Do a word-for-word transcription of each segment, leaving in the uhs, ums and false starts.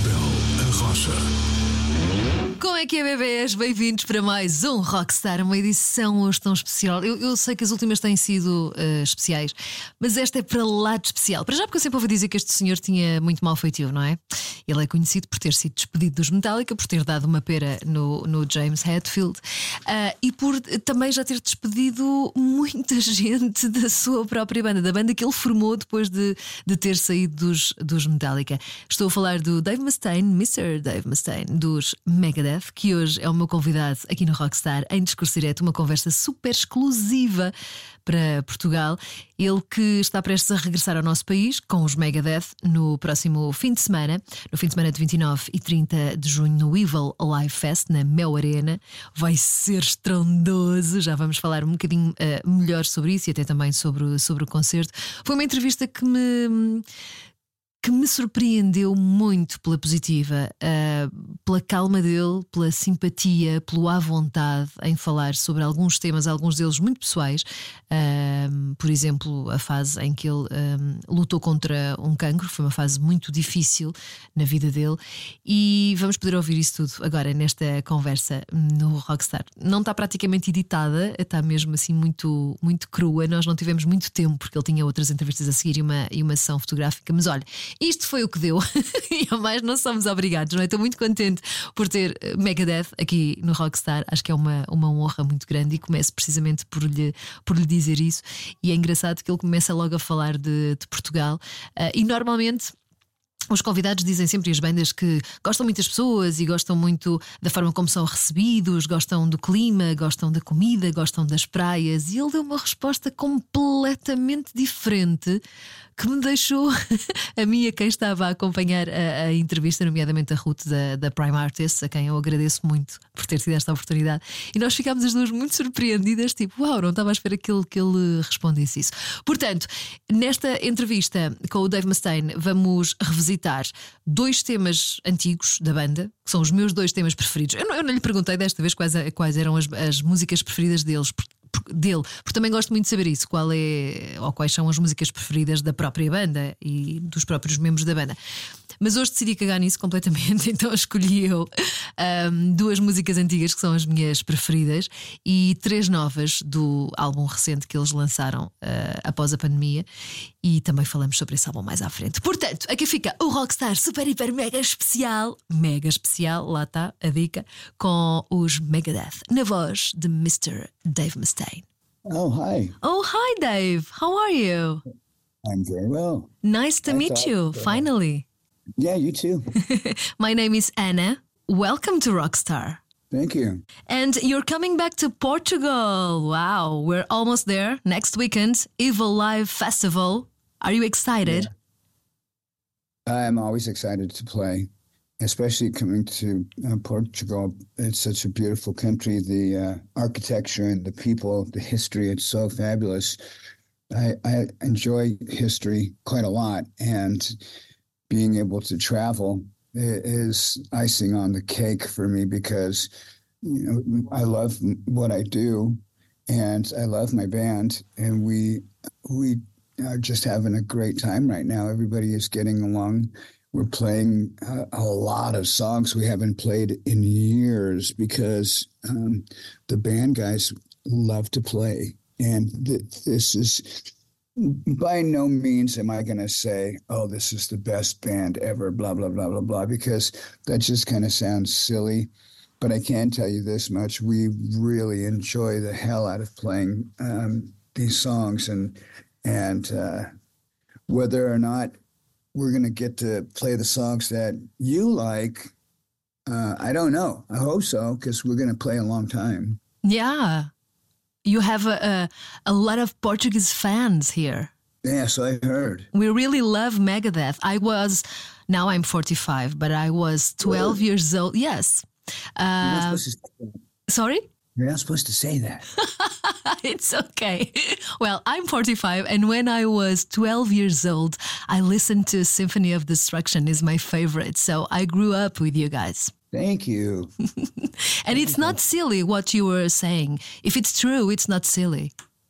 Isabel Arrocha. Como é que é, bebês? Bem-vindos para mais um Rockstar, uma edição hoje tão especial. Eu, eu sei que as últimas têm sido uh, especiais, mas esta é para lá de especial. Para já, porque eu sempre ouvi dizer que este senhor tinha muito mau feitio, não é? Ele é conhecido por ter sido despedido dos Metallica, por ter dado uma pera no, no James Hetfield uh, e por também já ter despedido muita gente da sua própria banda, da banda que ele formou depois de, de ter saído dos, dos Metallica. Estou a falar do Dave Mustaine, mister Dave Mustaine, dos Megadeth, que hoje é o meu convidado aqui no Rockstar em Discurso Direto, uma conversa super exclusiva para Portugal. Ele que está prestes a regressar ao nosso país com os Megadeth no próximo fim de semana, no fim de semana de vinte e nove e trinta de junho, no Evil Live Fest, na Mel Arena. Vai ser estrondoso, já vamos falar um bocadinho uh, melhor sobre isso e até também sobre, sobre o concerto. Foi uma entrevista que me... que me surpreendeu muito pela positiva, uh, pela calma dele, pela simpatia, pelo à vontade em falar sobre alguns temas, alguns deles muito pessoais. Uh, por exemplo, a fase em que ele um, lutou contra um cancro, foi uma fase muito difícil na vida dele. E vamos poder ouvir isso tudo agora nesta conversa no Rockstar. Não está praticamente editada, está mesmo assim muito, muito crua. Nós não tivemos muito tempo porque ele tinha outras entrevistas a seguir e uma, e uma sessão fotográfica, mas olha, isto foi o que deu. E a mais não somos obrigados, não é? Estou muito contente por ter Megadeth aqui no Rockstar. Acho que é uma, uma honra muito grande e começo precisamente por lhe, por lhe dizer isso. E é engraçado que ele começa logo a falar de, de Portugal. Uh, e normalmente os convidados dizem sempre, as bandas, que gostam muito das pessoas e gostam muito da forma como são recebidos, gostam do clima, gostam da comida, gostam das praias. E ele deu uma resposta completamente diferente que me deixou a mim, a quem estava a acompanhar a, a entrevista, nomeadamente a Ruth da, da Prime Artists, a quem eu agradeço muito por ter tido esta oportunidade. E nós ficámos as duas muito surpreendidas, tipo, uau, não estava à espera que ele, que ele respondesse isso. Portanto, nesta entrevista com o Dave Mustaine, vamos revisitar dois temas antigos da banda, que são os meus dois temas preferidos. Eu não, eu não lhe perguntei desta vez quais, quais eram as, as músicas preferidas deles, dele, porque também gosto muito de saber isso, qual é, ou quais são as músicas preferidas da própria banda e dos próprios membros da banda. Mas hoje decidi cagar nisso completamente, então escolhi eu um, duas músicas antigas que são as minhas preferidas e três novas do álbum recente que eles lançaram uh, após a pandemia, e também falamos sobre esse álbum mais à frente. Portanto, aqui fica o Rockstar super, hiper, mega especial, mega especial, lá está a dica, com os Megadeth, na voz de mister Dave Mustaine. Oh, hi. Oh, hi, Dave. How are you? I'm very well. Nice to I meet thought, you, uh, finally. Yeah, you too. My name is Anna. Welcome to Rockstar. Thank you. And you're coming back to Portugal. Wow, we're almost there. Next weekend, Evil Live Festival. Are you excited? Yeah. I'm always excited to play, especially coming to uh, Portugal. It's such a beautiful country. The uh, architecture and the people, the history, it's so fabulous. I, I enjoy history quite a lot, and being able to travel is icing on the cake for me because, you know, I love what I do and I love my band, and we we are just having a great time right now. Everybody is getting along. We're playing a, a lot of songs we haven't played in years because um, the band guys love to play. And th- this is, by no means am I going to say, oh, this is the best band ever, blah, blah, blah, blah, blah, because that just kind of sounds silly. But I can tell you this much. We really enjoy the hell out of playing um, these songs. And, and uh, whether or not we're going to get to play the songs that you like, uh, I don't know. I hope so, because we're going to play a long time. Yeah. You have a, a, a lot of Portuguese fans here. Yes, I heard. We really love Megadeth. I was, now I'm forty-five, but I was twelve Really? years old. Yes. You're not Uh, supposed to say that. sorry? You're not supposed to say that. It's okay. Well, I'm forty-five, and when I was twelve years old, I listened to Symphony of Destruction, is my favorite. So I grew up with you guys. Thank you. And it's not silly what you were saying. If it's true, it's not silly.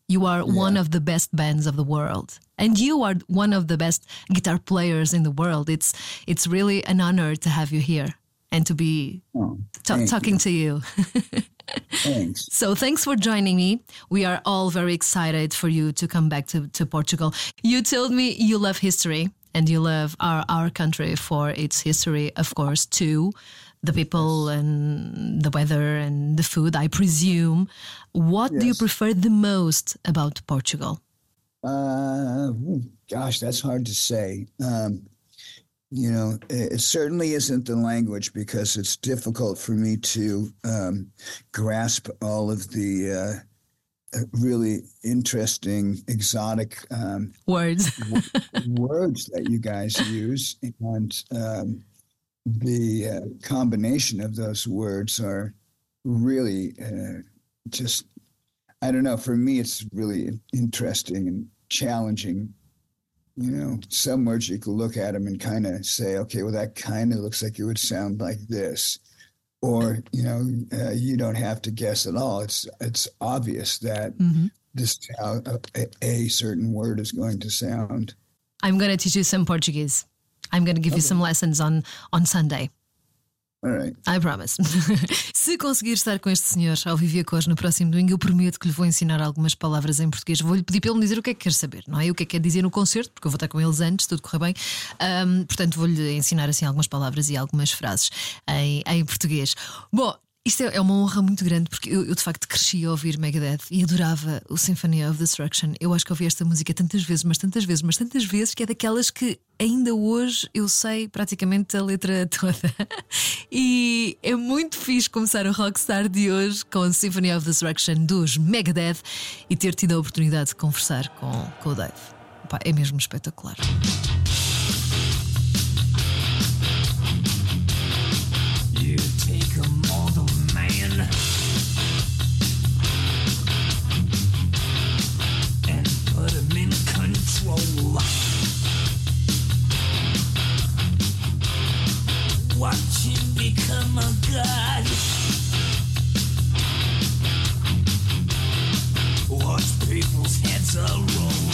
You are Yeah. one of the best bands of the world, and you are one of the best guitar players in the world. It's it's really an honor to have you here and to be Oh, ta- thank talking you. to you. Thanks. So thanks for joining me. We are all very excited for you to come back to, to Portugal. You told me you love history and you love our, our country for its history, of course, too. The people and the weather and the food, I presume. What do you Yes. prefer the most about Portugal? Uh, ooh, gosh, that's hard to say. Um, you know, it, it certainly isn't the language because it's difficult for me to um, grasp all of the uh, uh, really interesting, exotic um, Words. words that you guys use, and um, the uh, combination of those words are really uh, just, I don't know, for me it's really interesting and challenging. You know, some words you can look at them and kind of say, okay, well, that kind of looks like it would sound like this. Or, you know, uh, you don't have to guess at all. It's it's obvious that Mhm. this is how a, a certain word is going to sound. I'm going to teach you some Portuguese. I'm going to give you some lessons on, on Sunday. All right. I promise. Se conseguir estar com este senhor ao Viver Cores no próximo domingo, eu prometo que lhe vou ensinar algumas palavras em português. Vou-lhe pedir para ele me dizer o que é que quer saber, não é? O que é que quer dizer no concerto, porque eu vou estar com eles antes, tudo correr bem. Um, portanto, vou-lhe ensinar assim algumas palavras e algumas frases em, em português. Bom, isto é, é uma honra muito grande, porque eu, eu de facto cresci a ouvir Megadeth e adorava o Symphony of Destruction. Eu acho que ouvi esta música tantas vezes, mas tantas vezes, mas tantas vezes, que é daquelas que ainda hoje eu sei praticamente a letra toda. E é muito fixe começar o Rockstar de hoje com o Symphony of Destruction dos Megadeth e ter tido a oportunidade de conversar com, com o Dave. Epá, é mesmo espetacular. You take a mortal man and put him in control. Watch him become a god. Watch people's heads a roll.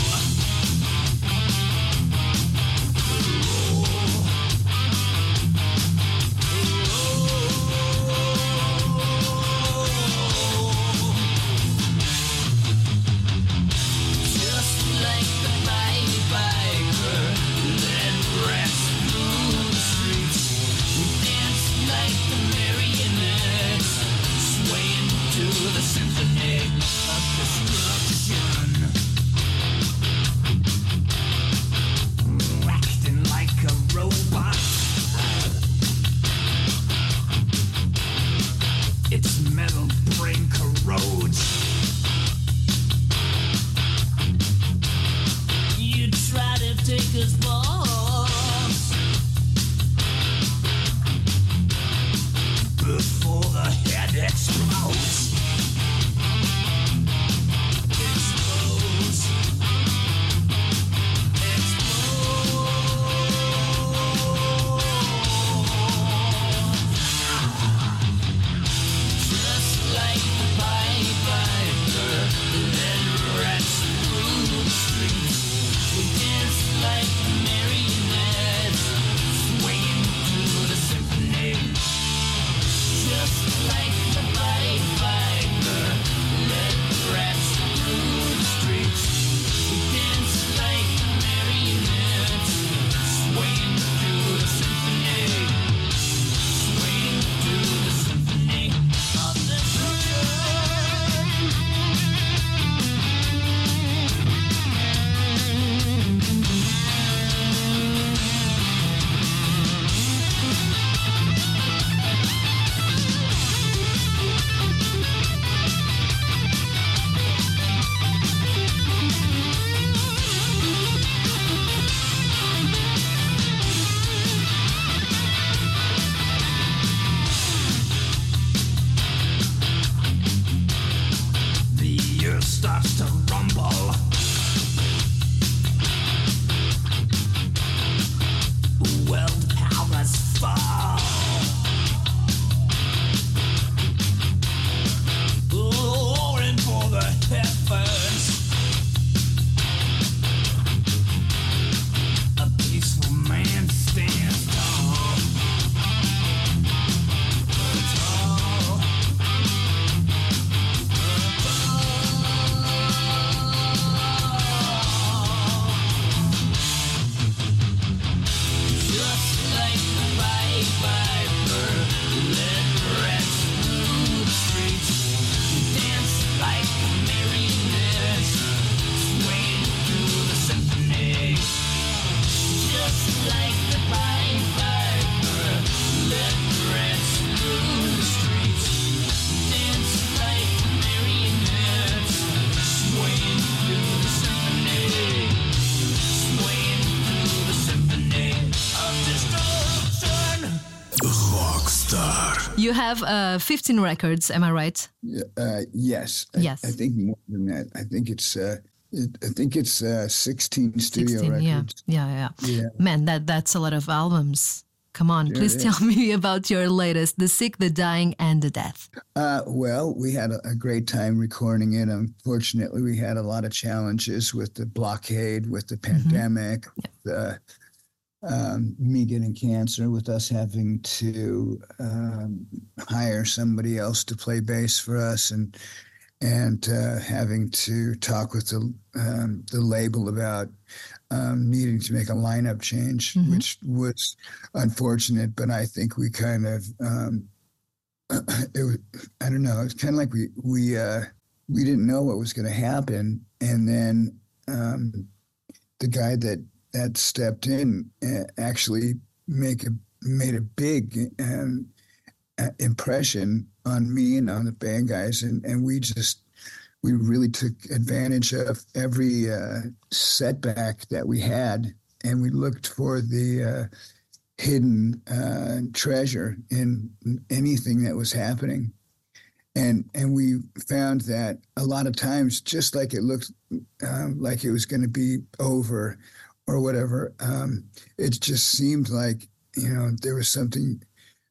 You have uh, fifteen records, am I right? Uh, yes. Yes. I, I think more than that. I think it's. Uh, it, I think it's uh, sixteen studio sixteen, records. yeah, yeah, yeah. Yeah. Man, that that's a lot of albums. Come on, Sure please is. tell me about your latest, The Sick, the Dying, and the Death. Uh, well, we had a, a great time recording it. Unfortunately, we had a lot of challenges with the blockade, with the pandemic, the, um, me getting cancer, with us having to um, hire somebody else to play bass for us, and and uh, having to talk with the um, the label about um, needing to make a lineup change, Mhm. which was unfortunate. But I think we kind of um, it was, I don't know. It's kind of like we we uh, we didn't know what was going to happen, and then um, the guy that that stepped in uh, actually make a made a big um, uh, impression on me and on the band guys, and and we just we really took advantage of every uh, setback that we had, and we looked for the uh, hidden uh, treasure in anything that was happening. And and we found that a lot of times, just like it looked um, like it was going to be over or whatever, um, it just seemed like, you know, there was something,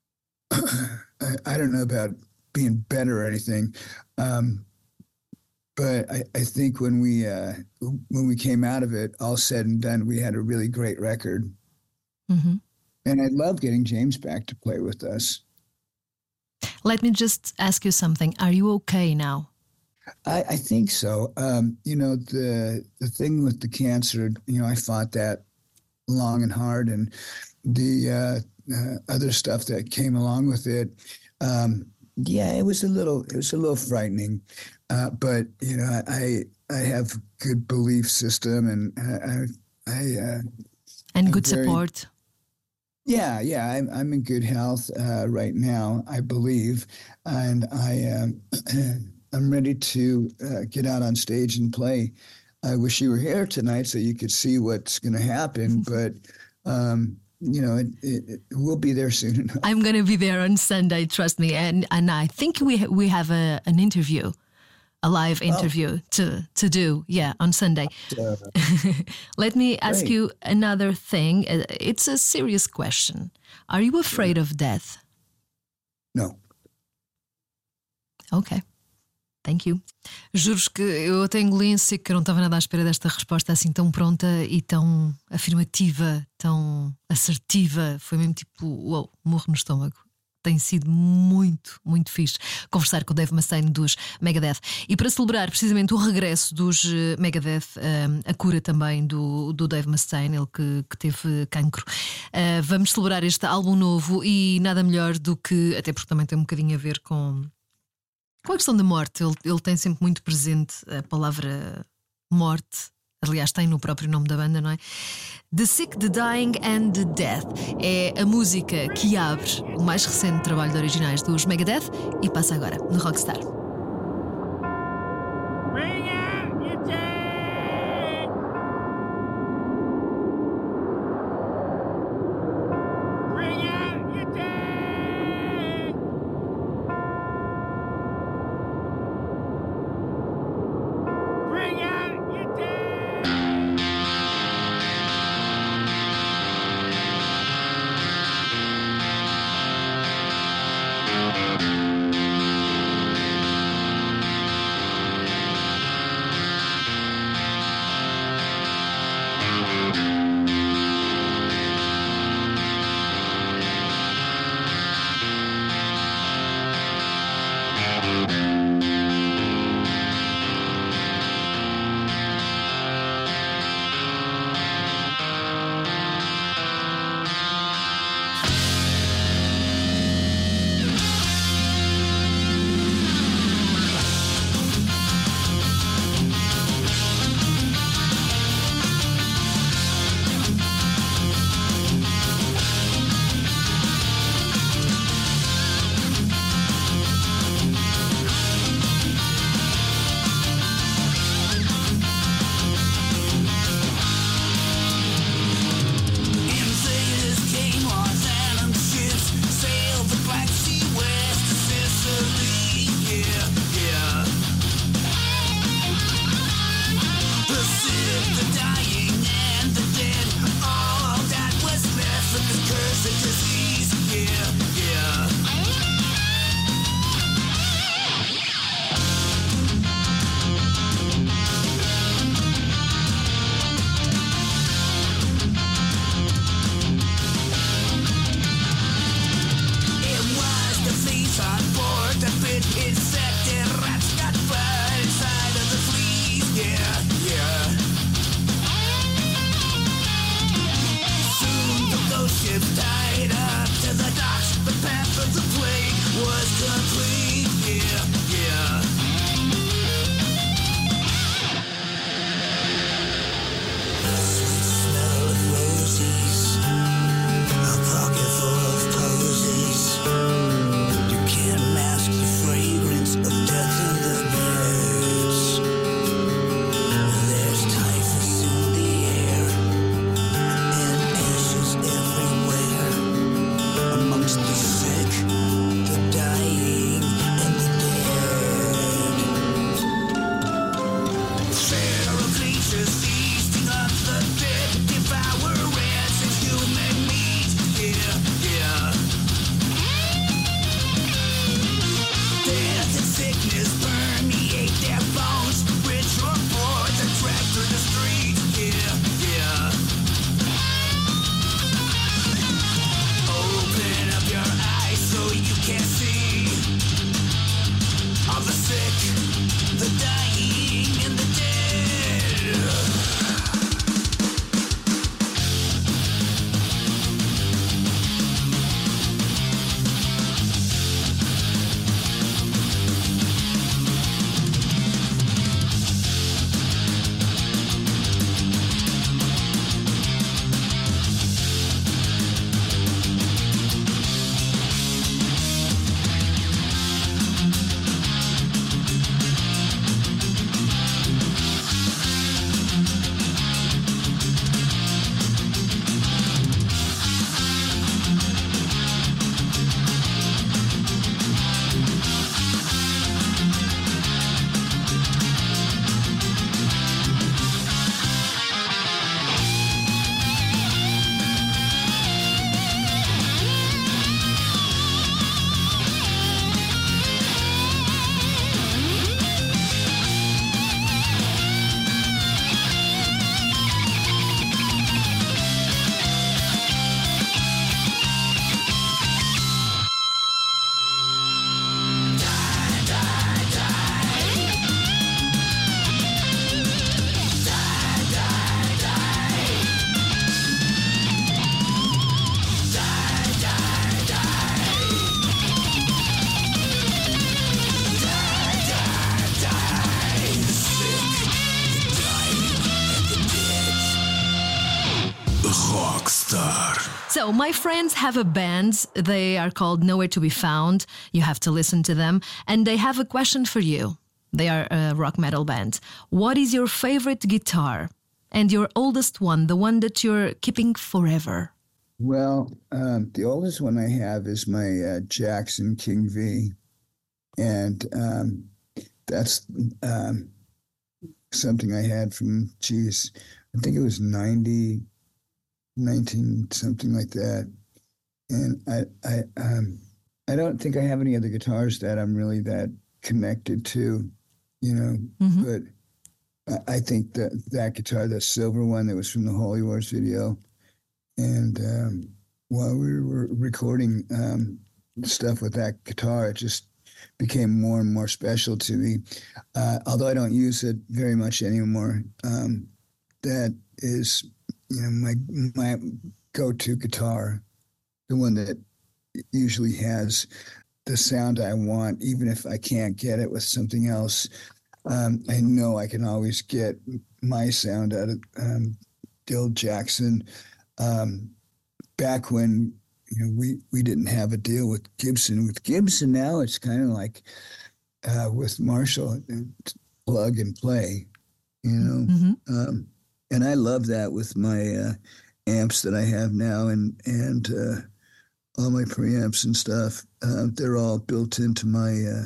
I, I don't know about being better or anything, um, but I, I think when we uh, when we came out of it, all said and done, we had a really great record. Mm-hmm. And I'd love getting James back to play with us. Let me just ask you something. Are you okay now? I, I think so. Um, you know, the the thing with the cancer, you know, I fought that long and hard, and the uh, uh, other stuff that came along with it. Um, yeah, it was a little, it was a little frightening, uh, but you know, I I have good belief system, and I I uh, And I'm good very- support. yeah, yeah, I'm I'm in good health uh, right now, I believe, and I um, I'm ready to uh, get out on stage and play. I wish you were here tonight so you could see what's going to happen, but um, you know, it, it, it, we'll be there soon enough. I'm going to be there on Sunday, trust me. And and I think we ha- we have a, an interview, a live interview to, to do, yeah, on Sunday. Uh, Let me ask Great. you another thing. Uh, It's a serious question. Are you afraid of death? no. Ok. Thank you. Juro que eu até engoli em seco, que eu não estava nada à espera desta resposta assim tão pronta e tão afirmativa, tão assertiva. Foi mesmo tipo, uou, morro no estômago. Tem sido muito, muito fixe conversar com o Dave Mustaine dos Megadeth. E para celebrar precisamente o regresso dos eh, Megadeth, eh, a cura também do, do Dave Mustaine, ele que, que teve cancro, eh, vamos celebrar este álbum novo e nada melhor do que, até porque também tem um bocadinho a ver com, com a questão da morte. Ele, ele tem sempre muito presente a palavra morte. Aliás, tem no próprio nome da banda, não é? The Sick, the Dying and the Death é a música que abre o mais recente trabalho de originais dos Megadeth e passa agora no Rockstar. Bring out your dead. Bring out your dead. Bring out your dead. So, my friends have a band. They are called Nowhere to Be Found. You have to listen to them. And they have a question for you. They are a rock metal band. What is your favorite guitar? And your oldest one, the one that you're keeping forever? Well, um, the oldest one I have is my uh, Jackson King V. And um, that's um, something I had from, geez, I think it was ninety, nineteen, something like that. And I, I, um, I don't think I have any other guitars that I'm really that connected to, you know. Mm-hmm. But I, I think that that guitar, that silver one that was from the Holy Wars video, and um, while we were recording um, stuff with that guitar, it just became more and more special to me. Uh, although I don't use it very much anymore. Um, that is, you know, my my go-to guitar, the one that usually has the sound I want, even if I can't get it with something else. Um, I know I can always get my sound out of um, Bill Jackson. Um, back when, you know, we, we didn't have a deal with Gibson. With Gibson now, it's kind of like uh, with Marshall, plug and play, you know. Mm-hmm. Um, and I love that with my uh, amps that I have now, and and uh, all my preamps and stuff. Uh, they're all built into my uh,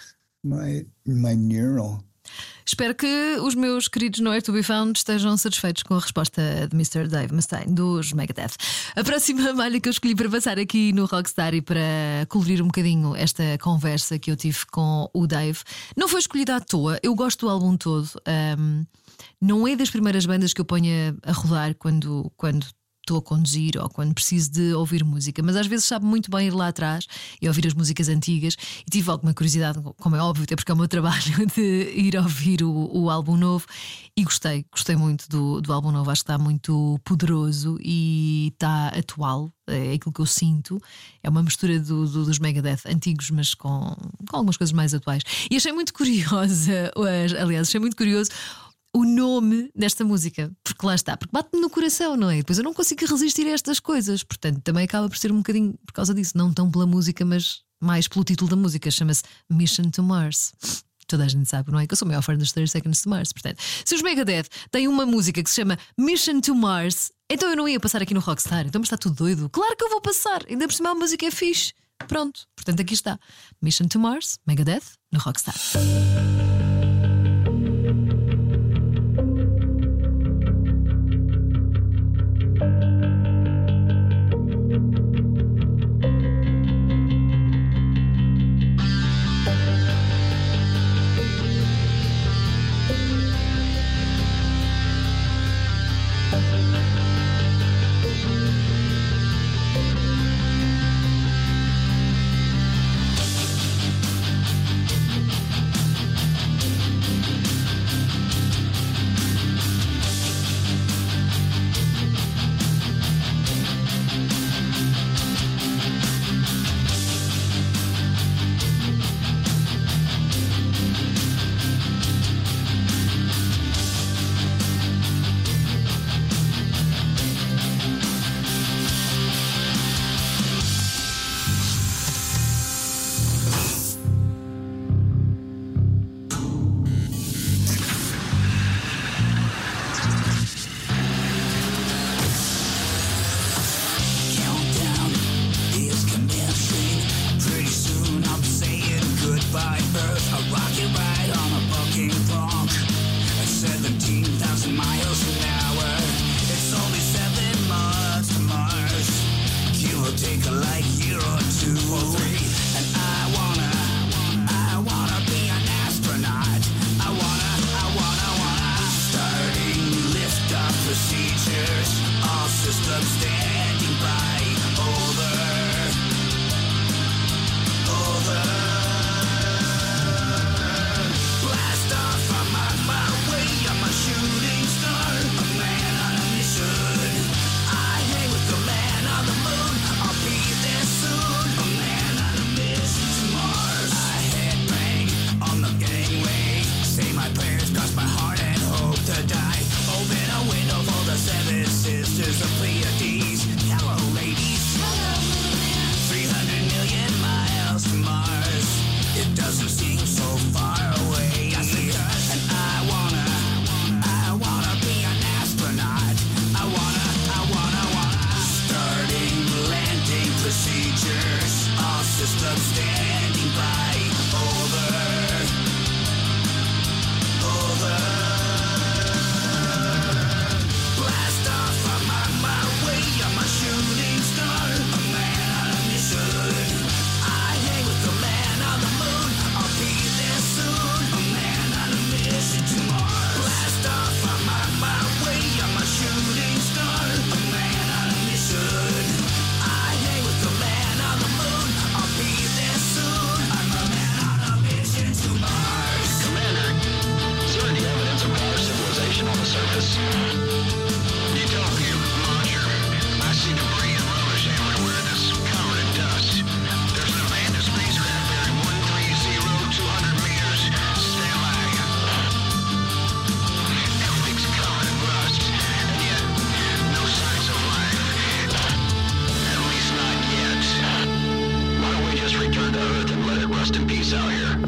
my my neural. Espero que os meus queridos Nowhere to Be Found estejam satisfeitos com a resposta de mister Dave Mustaine dos Megadeth. A próxima malha que eu escolhi para passar aqui no Rockstar e para colorir um bocadinho esta conversa que eu tive com o Dave não foi escolhida à toa. Eu gosto do álbum todo. Um, não é das primeiras bandas que eu ponho a rodar quando quando estou a conduzir ou quando preciso de ouvir música, mas às vezes sabe muito bem ir lá atrás e ouvir as músicas antigas. E tive alguma curiosidade, como é óbvio, até porque é o meu trabalho, de ir ouvir o, o álbum novo. E gostei, gostei muito do, do álbum novo. Acho que está muito poderoso e está atual. É aquilo que eu sinto. É uma mistura do, do, dos Megadeth antigos, mas com, com algumas coisas mais atuais. E achei muito curiosa, aliás, achei muito curioso o nome desta música, porque lá está, porque bate-me no coração, não é? Depois eu não consigo resistir a estas coisas, portanto também acaba por ser um bocadinho por causa disso, não tão pela música, mas mais pelo título da música. Chama-se Mission to Mars. Toda a gente sabe, não é? Que eu sou o maior fã dos thirty Seconds to Mars. Portanto, se os Megadeth têm uma música que se chama Mission to Mars, então eu não ia passar aqui no Rockstar. Então, mas está tudo doido. Claro que eu vou passar, ainda por cima a música é fixe. Pronto, portanto aqui está Mission to Mars, Megadeth, no Rockstar. Sisters of Pleiades, hello lady. peace out here.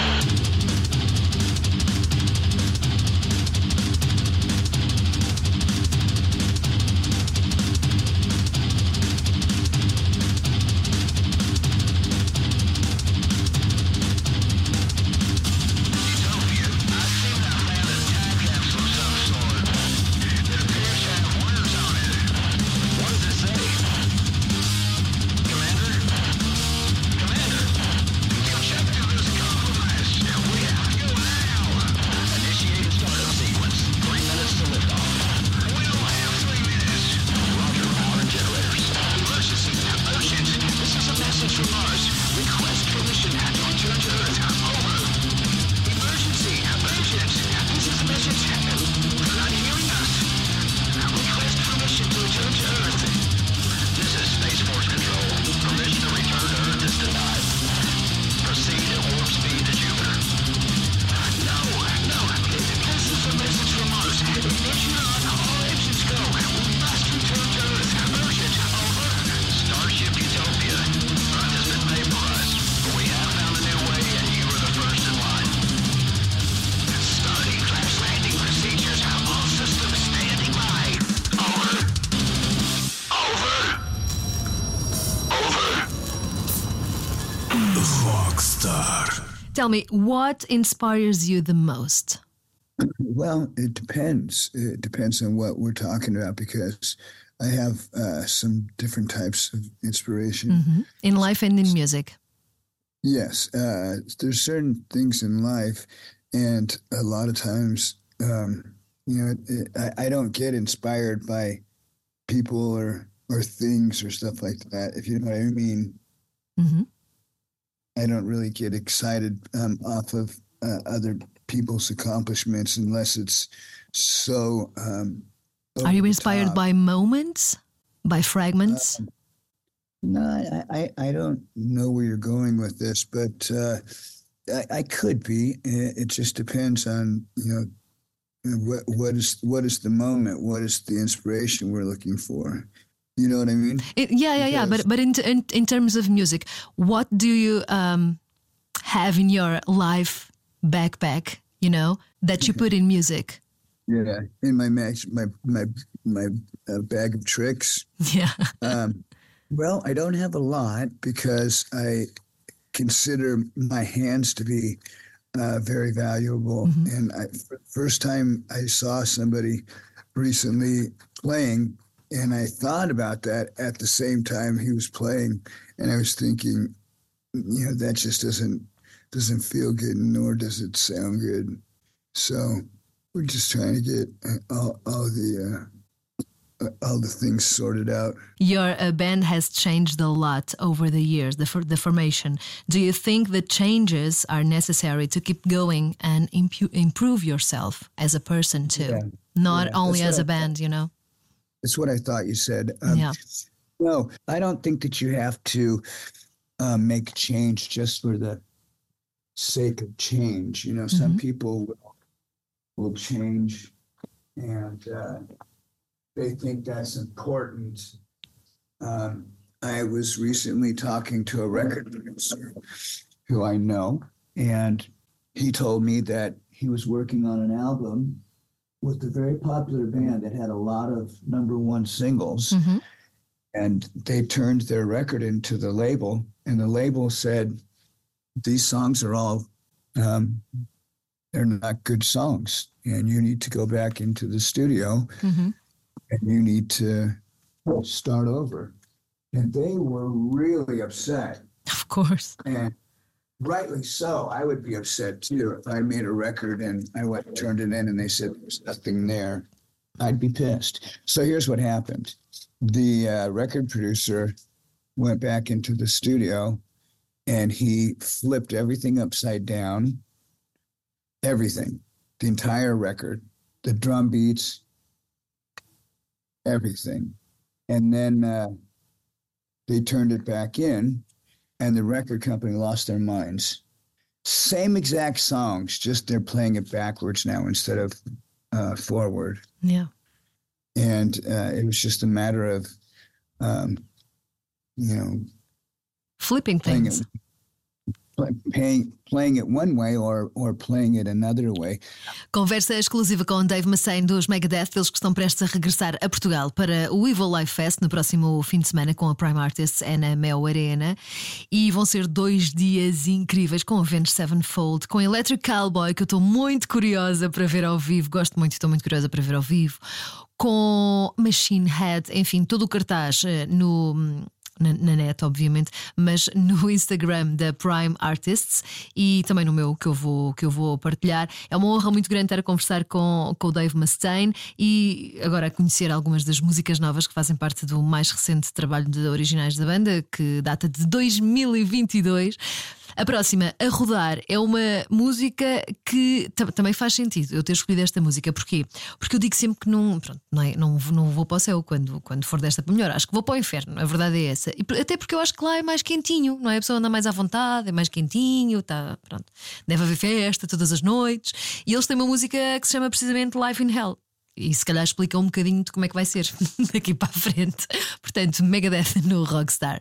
Tell me, what inspires you the most? Well, it depends. It depends on what we're talking about because I have uh, some different types of inspiration. Mm-hmm. In life and in music. Yes. Uh, there's certain things in life, and a lot of times, um, you know, it, I, I don't get inspired by people or, or things or stuff like that, if you know what I mean. Mm-hmm. I don't really get excited um, off of uh, other people's accomplishments unless it's so. Um, Are you inspired by moments, by fragments? Uh, no, I, I, I don't know where you're going with this, but uh, I, I could be. It just depends on you know what what is what is the moment, what is the inspiration we're looking for. You know what I mean? It, yeah, yeah, yeah. But but in, in in terms of music, what do you um, have in your life backpack? You know that you put in music. Yeah, in my match, my my my uh, bag of tricks. Yeah. um, well, I don't have a lot because I consider my hands to be uh, very valuable. Mm-hmm. And I, first time I saw somebody recently playing. And I thought about that at the same time he was playing, and I was thinking, you know, that just doesn't doesn't feel good, nor does it sound good. So we're just trying to get all, all the uh, all the things sorted out. Your uh, band has changed a lot over the years. The for, the formation. Do you think the changes are necessary to keep going and impu- improve yourself as a person too, yeah. not yeah, only as a band? You know. That's what I thought you said. Um, yeah. No, I don't think that you have to uh, make change just for the sake of change. You know, mm-hmm. some people will, will change and uh, they think that's important. Um, I was recently talking to a record producer who I know, and he told me that he was working on an album with a very popular band that had a lot of number one singles. Mm-hmm. And they turned their record into the label, and the label said, these songs are all, um, they're not good songs, and you need to go back into the studio mm-hmm. and you need to start over. And they were really upset. Of course. And rightly so. I would be upset too if I made a record and I went turned it in and they said there's nothing there. I'd be pissed. So here's what happened. The uh, record producer went back into the studio and he flipped everything upside down. Everything. The entire record. The drum beats. Everything. And then uh, they turned it back in. And the record company lost their minds. Same exact songs, just they're playing it backwards now instead of uh, forward. Yeah. And uh, it was just a matter of, um, you know, flipping things. It, playing playing it one way or or playing it another way. Conversa exclusiva com Dave Mustaine dos Megadeth, eles que estão prestes a regressar a Portugal para o Evil Live Fest no próximo fim de semana com a Prime Artists é na Mel Arena. E vão ser dois dias incríveis com Avenged Sevenfold, com Electric Cowboy, que eu estou muito curiosa para ver ao vivo. Gosto muito, estou muito curiosa para ver ao vivo. Com Machine Head, enfim, todo o cartaz uh, no. Na, na net, obviamente, mas no Instagram da Prime Artists e também no meu que eu vou, que eu vou partilhar. É uma honra muito grande estar a conversar com, com o Dave Mustaine e agora a conhecer algumas das músicas novas que fazem parte do mais recente trabalho de originais da banda, que data de dois mil e vinte e dois. A próxima a rodar é uma música que t- também faz sentido eu ter escolhido esta música. Porquê? Porque eu digo sempre que não, pronto, não, é, não, não vou para o céu quando, quando for desta para melhor. Acho que vou para o inferno, a verdade é essa. E até porque eu acho que lá é mais quentinho, não é? A pessoa anda mais à vontade, é mais quentinho, tá, pronto. Deve haver festa todas as noites. E eles têm uma música que se chama precisamente Life in Hell. E se calhar explica um bocadinho de como é que vai ser daqui para a frente. Portanto, Megadeth no Rockstar.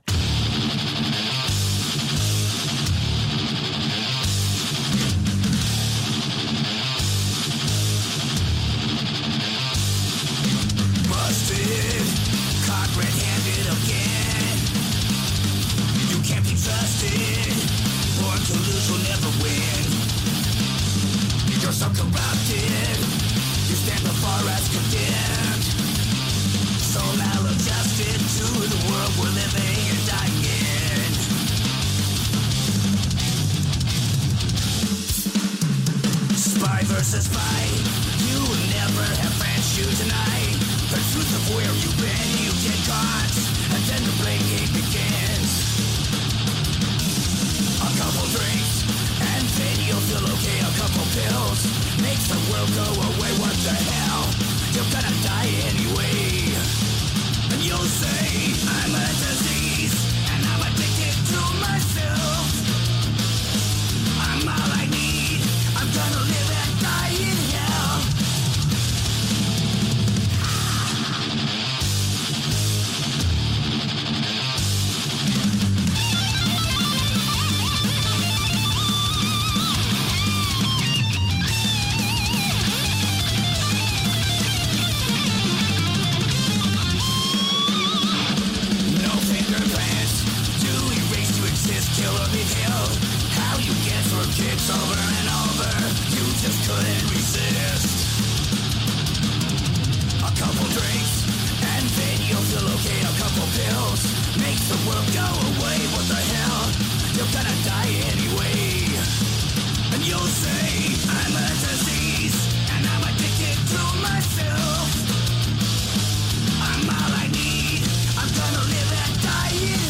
So corrupted, you stand before us condemned. So maladjusted to the world we're living and dying in. Spy versus spy, you will never have friends you tonight. The truth of where you've been, you get caught, and then the blame game begins. A couple drinks, and then you'll feel okay. A couple pills makes the world go away. What the hell? You're gonna die anyway. And you'll say, I'm a disease, and I'm addicted to myself. I'm all I need. I'm gonna live and die in hell. Kicks over and over, you just couldn't resist. A couple drinks, and then you'll feel okay. A couple pills makes the world go away. What the hell? You're gonna die anyway. And you'll say, I'm a disease, and I'm addicted to myself. I'm all I need. I'm gonna live and die in.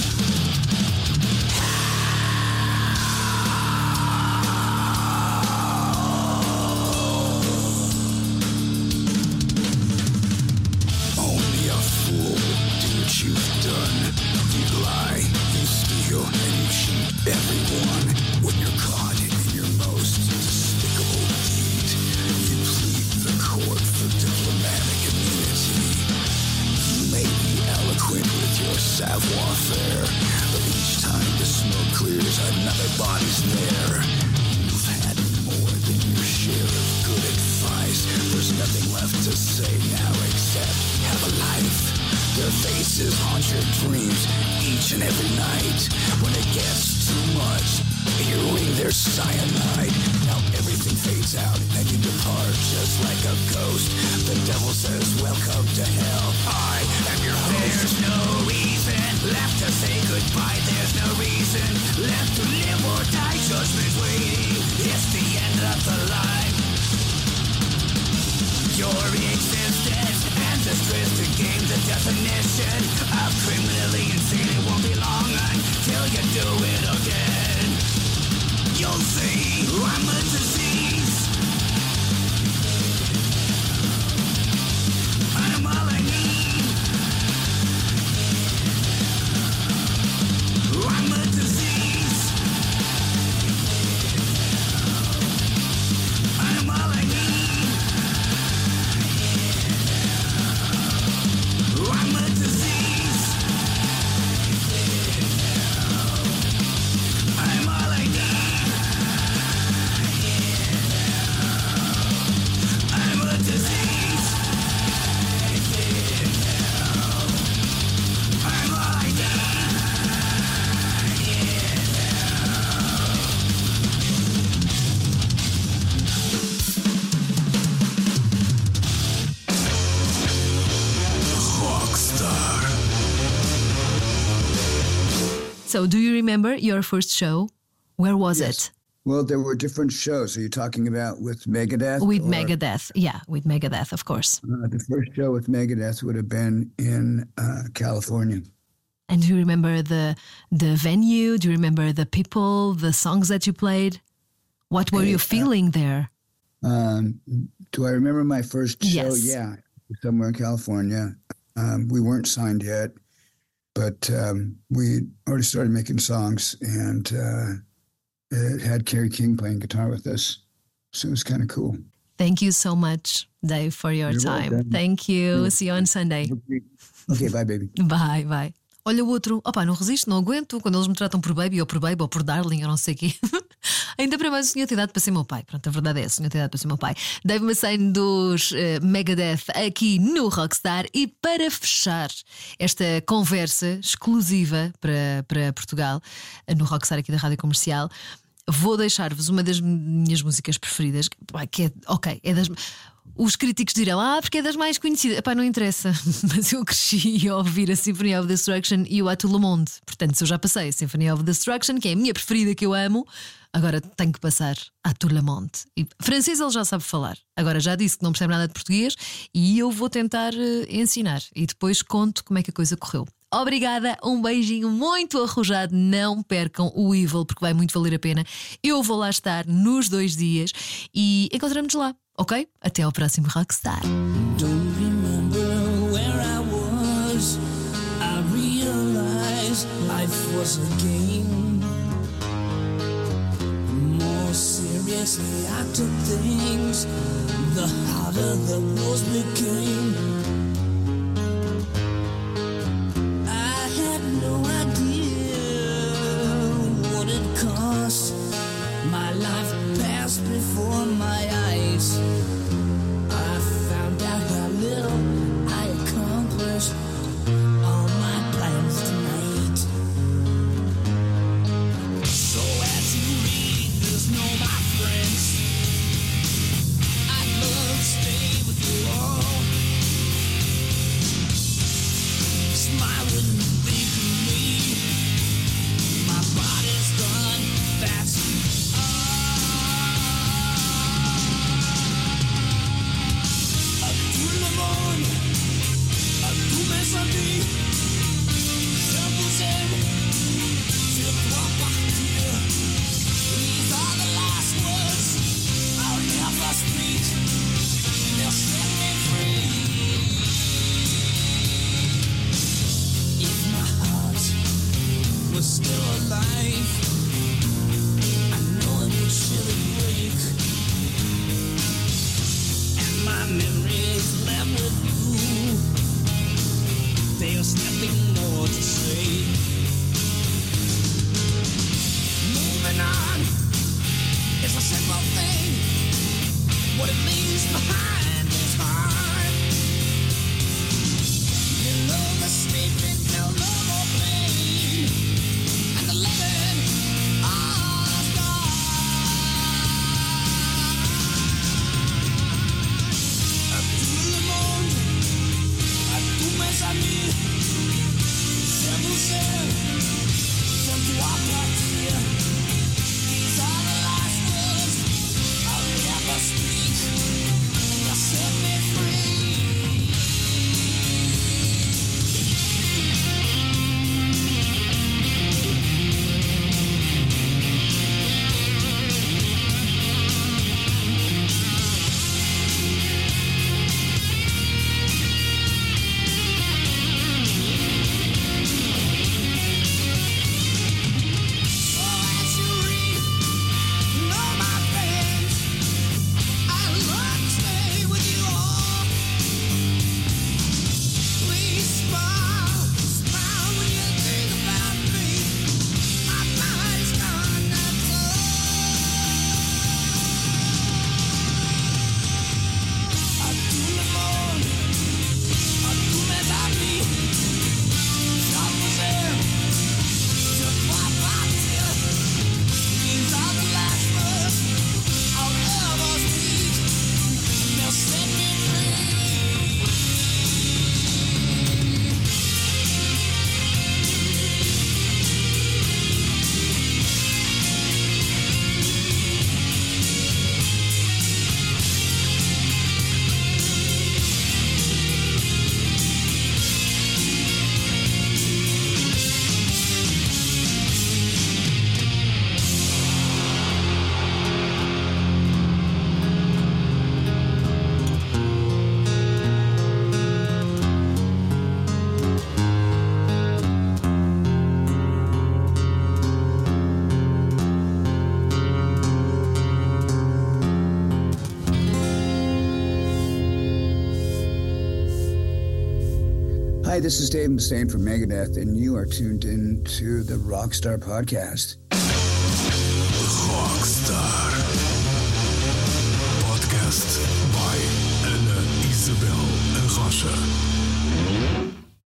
You've done. You lie, you steal, and you cheat everyone. When you're caught in your most despicable deed, you plead the court for diplomatic immunity. You may be eloquent with your savoir-faire, but each time the smoke clears, another body's there. You've had more than your share of good advice. There's nothing left to say now except have a life. Their faces haunt your dreams each and every night. When it gets too much, in your ring there's cyanide. Now everything fades out and you depart just like a ghost. The devil says, welcome to hell. I am your host. There's no reason left to say goodbye. There's no reason left to live or die. Judgment's waiting. It's the end of the line. Your existence and this twisted game, the definition of criminally insane. It won't be long until you do it again. You'll see I'm a disease. I'm all I need. I'm a disease. I'm all I need. I'm a disease. I'm all I need. So, do you remember your first show? Where was Yes. it? Well, there were different shows. Are you talking about with Megadeth? With or- Megadeth. Yeah, with Megadeth, of course. Uh, the first show with Megadeth would have been in uh, California. And do you remember the the venue? Do you remember the people, the songs that you played? What were you feeling there? Um, do I remember my first show? Yes. Yeah, somewhere in California. Um, we weren't signed yet, but um, we already started making songs, and uh, it had Kerry King playing guitar with us. So it was kind of cool. Thank you so much, Dave, for your You're time. welcome. Thank you. See you on Sunday. Okay, bye, baby. Bye, bye. Olha o outro, opá, não resisto, não aguento quando eles me tratam por baby ou por baby ou por darling, eu não sei o quê. Ainda para mais o senhor tem idade para ser meu pai. Pronto, a verdade é, o senhor tem idade para ser meu pai. Dave Mustaine dos uh, Megadeth aqui no Rockstar. E para fechar esta conversa exclusiva para, para Portugal, no Rockstar aqui da Rádio Comercial, vou deixar-vos uma das minhas músicas preferidas, que é, ok, é das. Os críticos dirão, ah, porque é das mais conhecidas. Epá, não interessa, mas eu cresci a ouvir a Symphony of Destruction e o A Tout le Monde. Portanto, se eu já passei a Symphony of Destruction, que é a minha preferida, que eu amo, agora tenho que passar a Tout le Monde. E francês ele já sabe falar. Agora já disse que não percebe nada de português e eu vou tentar uh, ensinar. E depois conto como é que a coisa correu. Obrigada, um beijinho muito arrojado. Não percam o Evil, porque vai muito valer a pena. Eu vou lá estar nos dois dias e encontramos-nos lá, ok? Até ao próximo Rockstar. Don't remember where I was. I realized life was a game. The more seriously I took things, the harder the blows became. I had no idea what it cost. My life passed before my eyes. I found out how little I accomplished all my plans tonight. So as you read this, know my friends, I'd love to stay with you all. Hi, this is Dave Mustaine from Megadeth, and you are tuned in to the Rockstar Podcast.